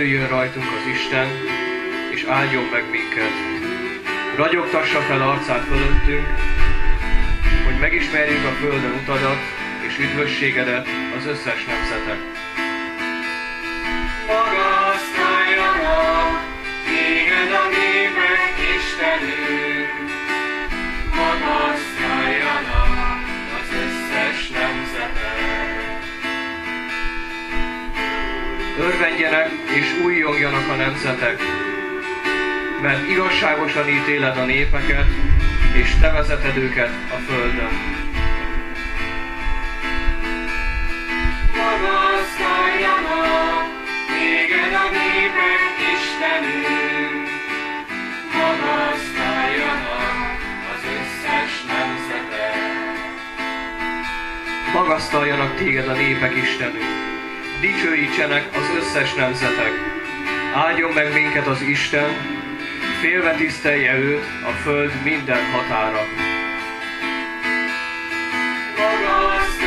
Jöjjön rajtunk az Isten, és áldjon meg minket. Ragyogtassa fel arcát fölöttünk, hogy megismerjük a földön utadat és üdvösségedet az összes nemzetek. Magasztaljanak téged a népek, Istenünk! Magasztaljanak az összes nemzetek! Örvendjenek és újjongjanak a nemzetek, mert igazságosan ítéled a népeket, és te vezeted őket a földön. Magasztaljanak téged a népek, Istenünk! Magasztaljanak az összes nemzetek! Magasztaljanak téged a népek, Istenünk! Dicsőítsenek az összes nemzetek! Áldjon meg minket az Isten, félve tisztelje őt a föld minden határa. Magasztaljanak